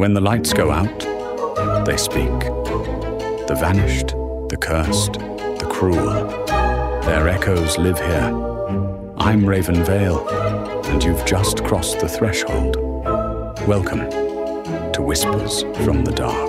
When the lights go out, they speak. The vanished, the cursed, the cruel, their echoes live here. I'm Raven Vale, and you've just crossed the threshold. Welcome to Whispers from the Dark.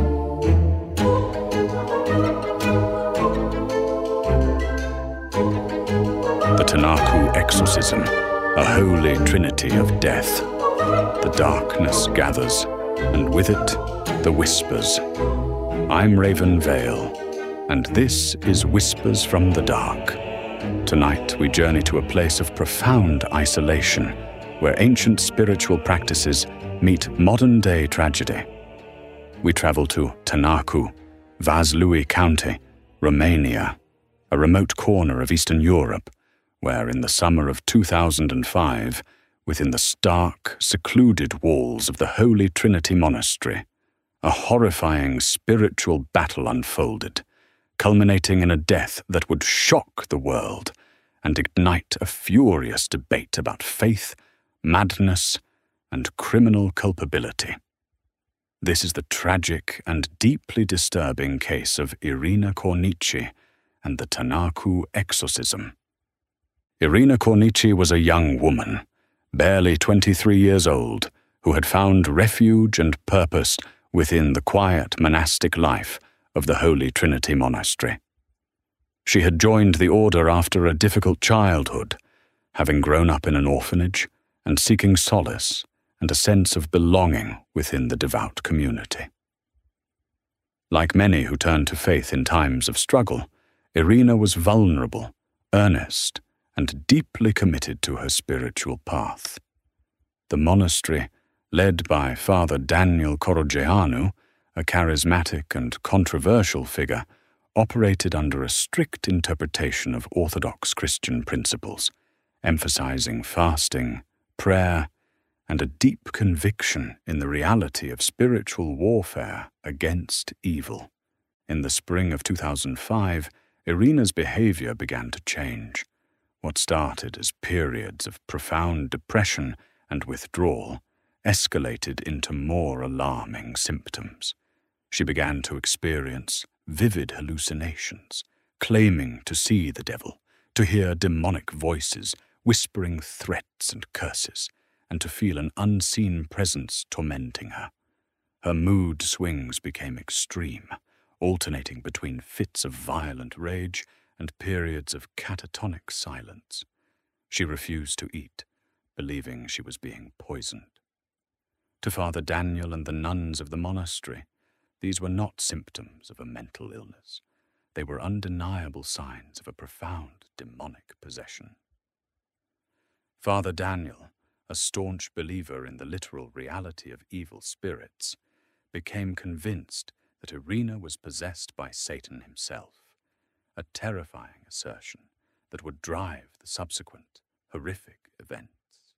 The Tanaku Exorcism, a holy trinity of death. The darkness gathers, and with it, the whispers. I'm Raven Vale, and this is Whispers from the Dark. Tonight, we journey to a place of profound isolation, where ancient spiritual practices meet modern-day tragedy. We travel to Tanaku, Vaslui County, Romania, a remote corner of Eastern Europe, where in the summer of 2005, within the stark, secluded walls of the Holy Trinity Monastery, a horrifying spiritual battle unfolded, culminating in a death that would shock the world and ignite a furious debate about faith, madness, and criminal culpability. This is the tragic and deeply disturbing case of Irina Cornici and the Tanaku exorcism. Irina Cornici was a young woman, barely 23 years old, who had found refuge and purpose within the quiet monastic life of the Holy Trinity Monastery. She had joined the order after a difficult childhood, having grown up in an orphanage and seeking solace and a sense of belonging within the devout community. Like many who turn to faith in times of struggle, Irina was vulnerable, earnest, and deeply committed to her spiritual path. The monastery, led by Father Daniel Corogeanu, a charismatic and controversial figure, operated under a strict interpretation of Orthodox Christian principles, emphasizing fasting, prayer, and a deep conviction in the reality of spiritual warfare against evil. In the spring of 2005, Irina's behavior began to change. What started as periods of profound depression and withdrawal escalated into more alarming symptoms. She began to experience vivid hallucinations, claiming to see the devil, to hear demonic voices whispering threats and curses, and to feel an unseen presence tormenting her. Her mood swings became extreme, alternating between fits of violent rage and periods of catatonic silence. She refused to eat, believing she was being poisoned. To Father Daniel and the nuns of the monastery, these were not symptoms of a mental illness. They were undeniable signs of a profound demonic possession. Father Daniel, a staunch believer in the literal reality of evil spirits, became convinced that Irina was possessed by Satan himself, a terrifying assertion that would drive the subsequent horrific events.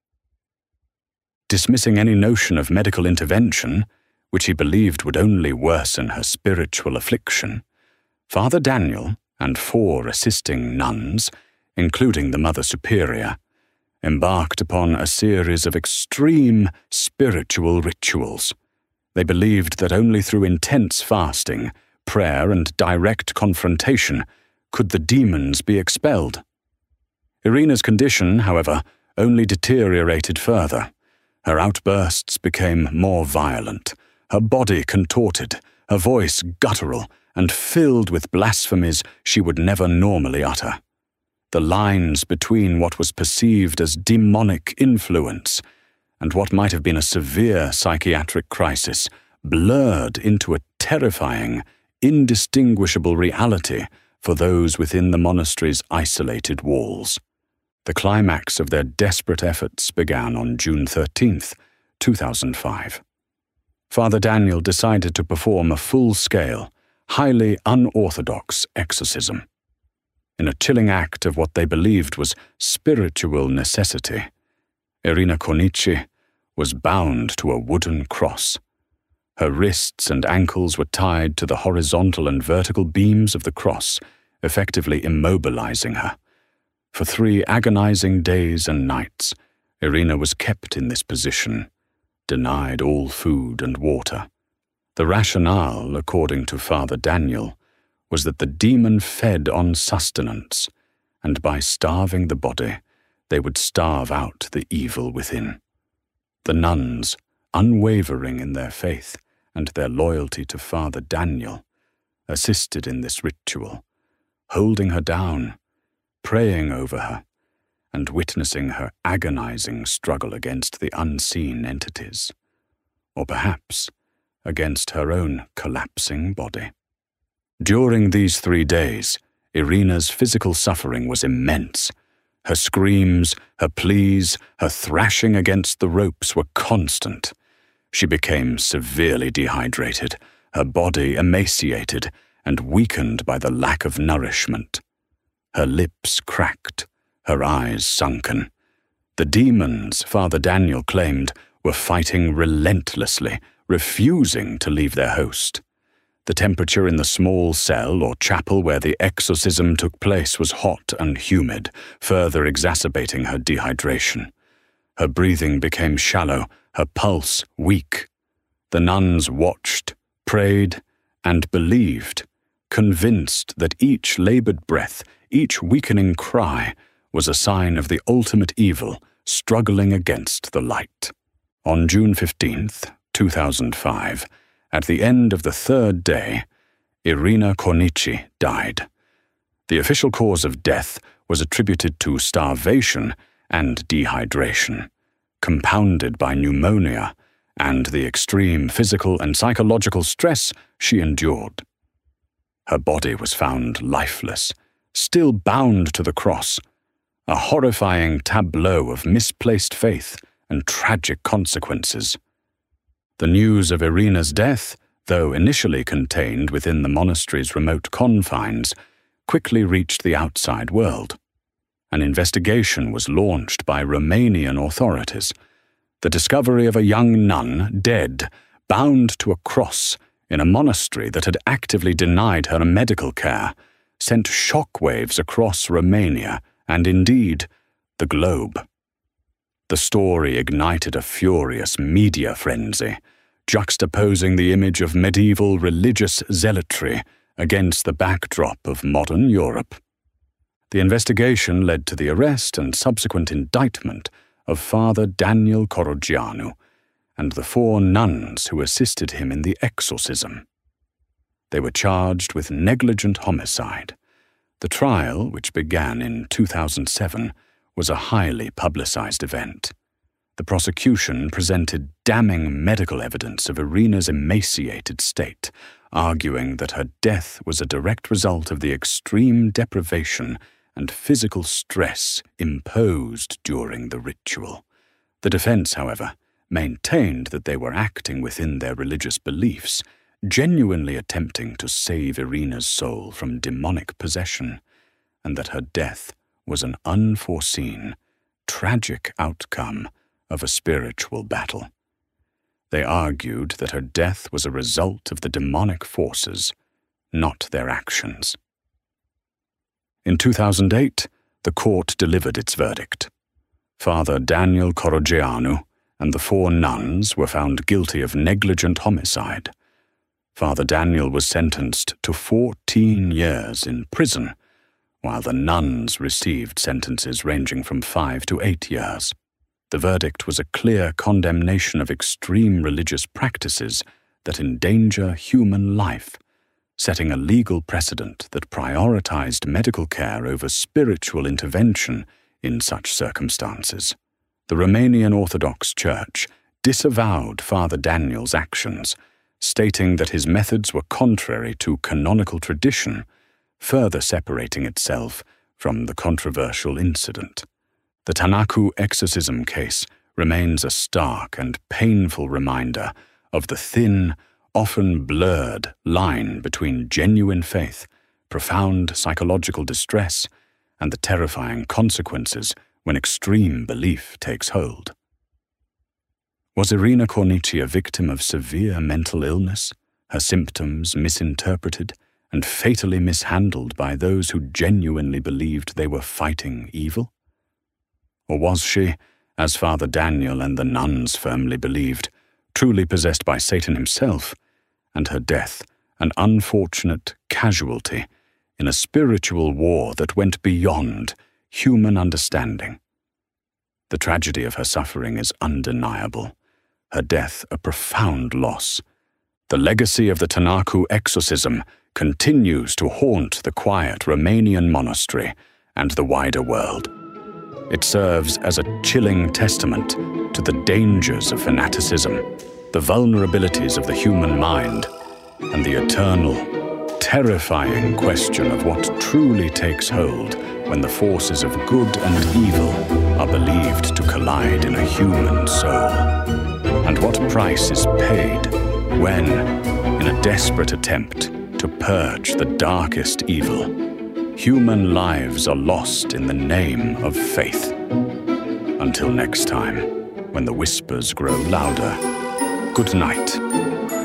Dismissing any notion of medical intervention, which he believed would only worsen her spiritual affliction, Father Daniel and 4 assisting nuns, including the Mother Superior, embarked upon a series of extreme spiritual rituals. They believed that only through intense fasting, prayer, and direct confrontation could the demons be expelled. Irina's condition, however, only deteriorated further. Her outbursts became more violent, her body contorted, her voice guttural and filled with blasphemies she would never normally utter. The lines between what was perceived as demonic influence and what might have been a severe psychiatric crisis blurred into a terrifying, indistinguishable reality for those within the monastery's isolated walls. The climax of their desperate efforts began on June 13th, 2005. Father Daniel decided to perform a full-scale, highly unorthodox exorcism. In a chilling act of what they believed was spiritual necessity, Irina Cornici was bound to a wooden cross. Her wrists and ankles were tied to the horizontal and vertical beams of the cross, effectively immobilizing her. For 3 agonizing days and nights, Irina was kept in this position, denied all food and water. The rationale, according to Father Daniel, was that the demon fed on sustenance, and by starving the body, they would starve out the evil within. The nuns, unwavering in their faith and their loyalty to Father Daniel, assisted in this ritual, holding her down, praying over her, and witnessing her agonizing struggle against the unseen entities, or perhaps against her own collapsing body. During these 3 days, Irina's physical suffering was immense. Her screams, her pleas, her thrashing against the ropes were constant. She became severely dehydrated, her body emaciated and weakened by the lack of nourishment. Her lips cracked, her eyes sunken. The demons, Father Daniel claimed, were fighting relentlessly, refusing to leave their host. The temperature in the small cell or chapel where the exorcism took place was hot and humid, further exacerbating her dehydration. Her breathing became shallow, her pulse weak. The nuns watched, prayed, and believed, convinced that each labored breath, each weakening cry, was a sign of the ultimate evil struggling against the light. On June 15th, 2005, at the end of the 3rd day, Irina Cornici died. The official cause of death was attributed to starvation and dehydration, compounded by pneumonia and the extreme physical and psychological stress she endured. Her body was found lifeless, still bound to the cross, a horrifying tableau of misplaced faith and tragic consequences. The news of Irina's death, though initially contained within the monastery's remote confines, quickly reached the outside world. An investigation was launched by Romanian authorities. The discovery of a young nun dead, bound to a cross in a monastery that had actively denied her medical care, sent shockwaves across Romania and, indeed, the globe. The story ignited a furious media frenzy, juxtaposing the image of medieval religious zealotry against the backdrop of modern Europe. The investigation led to the arrest and subsequent indictment of Father Daniel Corogianu and the 4 nuns who assisted him in the exorcism. They were charged with negligent homicide. The trial, which began in 2007, was a highly publicized event. The prosecution presented damning medical evidence of Irina's emaciated state, arguing that her death was a direct result of the extreme deprivation and physical stress imposed during the ritual. The defense, however, maintained that they were acting within their religious beliefs, genuinely attempting to save Irina's soul from demonic possession, and that her death was an unforeseen, tragic outcome of a spiritual battle. They argued that her death was a result of the demonic forces, not their actions. In 2008, the court delivered its verdict. Father Daniel Corogianu and the 4 nuns were found guilty of negligent homicide. Father Daniel was sentenced to 14 years in prison, while the nuns received sentences ranging from 5 to 8 years. The verdict was a clear condemnation of extreme religious practices that endanger human life, setting a legal precedent that prioritized medical care over spiritual intervention in such circumstances. The Romanian Orthodox Church disavowed Father Daniel's actions, stating that his methods were contrary to canonical tradition, further separating itself from the controversial incident. The Tanaku exorcism case remains a stark and painful reminder of the thin, often blurred line between genuine faith, profound psychological distress, and the terrifying consequences when extreme belief takes hold. Was Irina Cornici a victim of severe mental illness, her symptoms misinterpreted and fatally mishandled by those who genuinely believed they were fighting evil? Or was she, as Father Daniel and the nuns firmly believed, truly possessed by Satan himself, and her death an unfortunate casualty in a spiritual war that went beyond human understanding. The tragedy of her suffering is undeniable, her death a profound loss. The legacy of the Tanaku exorcism continues to haunt the quiet Romanian monastery and the wider world. It serves as a chilling testament to the dangers of fanaticism, the vulnerabilities of the human mind, and the eternal, terrifying question of what truly takes hold when the forces of good and evil are believed to collide in a human soul. And what price is paid when, in a desperate attempt to purge the darkest evil, human lives are lost in the name of faith. Until next time, when the whispers grow louder, good night.